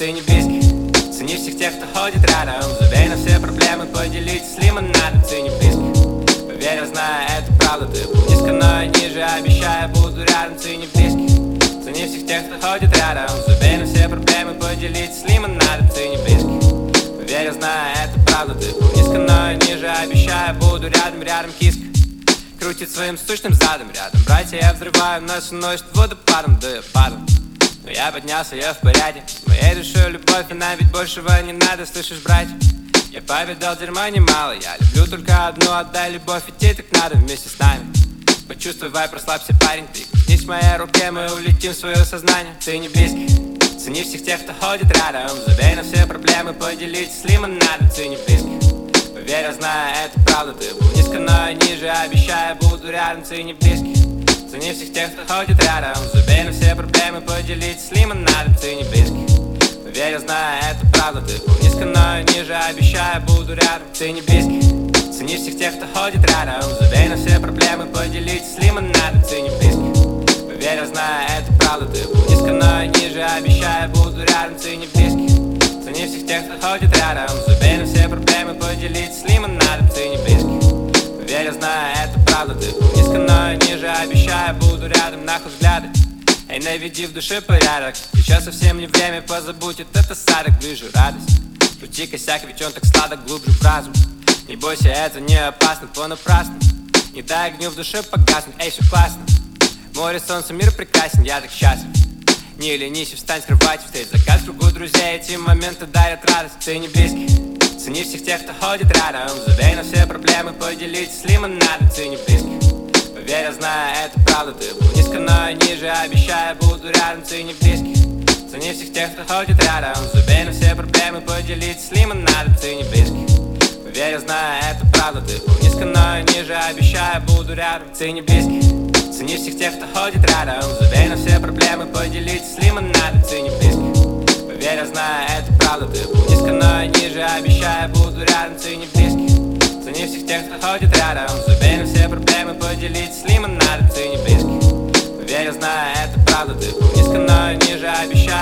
ты не близкий. Цени всех тех, кто ходит рядом. Забей на все проблемы, поделитесь лимонадом. Ты не близкий. Поверь, я знаю, это правда. Ты был низко, но ниже. Обещаю, буду рядом. Ты не близкий. Цени всех тех, кто ходит рядом. Забей на все проблемы, поделитесь лимонадом. Ты не близкий. Поверь, я знаю, это правда. Ты был низко, но ниже. Обещаю, буду рядом, рядом, киска крутит своим сущным задом рядом. Братья, я взрываю, нас уносит водопадом. Да я падал, но я поднялся, я в порядке. С моей душой любовь, и нам ведь большего не надо. Слышишь, братья, я повидал дерьма немало. Я люблю только одну, отдай любовь, и тебе так надо вместе с нами. Почувствуй вайб, расслабься, парень. Ты коснись в моей руке, мы улетим в свое сознание. Ты не близкий. Цени всех тех, кто ходит рядом. Забей на все проблемы, поделитесь лимонадом. Ты не близкий. Поверь, я знаю, это правда. Ты был низко, но ниже. Обещаю, буду рядом, ты не близкий. Цени всех тех, кто ходит рядом. Забей на все проблемы, поделитесь лимонадом. Ты не близкий. Поверь, я знаю, это правда. Ты был низко, но ниже. Обещаю, буду рядом, ты не близкий. Цени всех тех, кто ходит рядом. Забей на все проблемы, поделитесь лимонадом. Ты не близкий. Поверь, я знаю, это правда. Ты был низко, но ниже. Обещаю, буду рядом, ты не близкий. Цени всех тех, кто ходит рядом. Забей на все проблемы, поделитесь лимонадом. Ты не близкий. Поверь, я знаю, это правда. Ты был низко, но ниже. Обещаю, буду рядом, нахуй взгляды. Эй, наведи в душе порядок. Сейчас совсем не время, позабудь этот осадок. Ближе радость, крути косяк, ведь он так сладок, глубже в разум. Не бойся, это не опасно, понапрасну. Не дай огню в душе погаснуть, эй, все классно. Море, солнце, мир прекрасен, я так счастлив. Не ленись и встань с кровати, встреть закат в кругу друзей. Эти моменты дарят радость, ты не близкий. Цени всех тех, кто ходит рядом. Забей на все проблемы, поделитесь лимонадом. Ты не близкий. Поверь, я знаю, это правда. Ты был низко, но ниже. Обещаю, буду рядом, ты не близкий. Цени всех тех, кто ходит рядом. Забей на все проблемы, поделитесь лимонадом. Ты не близкий. Поверь, я знаю, это правда. Ты был низко, но ниже. Обещаю, буду рядом, ты не близкий. Цени всех тех, кто ходит рядом. Забей на все проблемы, поделитесь лимонадом. Ты не близкий. Поверь, я знаю, это правда. Ты был низко, но ниже. Обещаю, буду рядом, ты не близкий. Цени всех тех, кто ходит рядом. Забей на все проблемы, поделитесь лимонадом. Ты не близкий. Поверь, я знаю, это правда. Ты был низко, но ниже. Обещаю,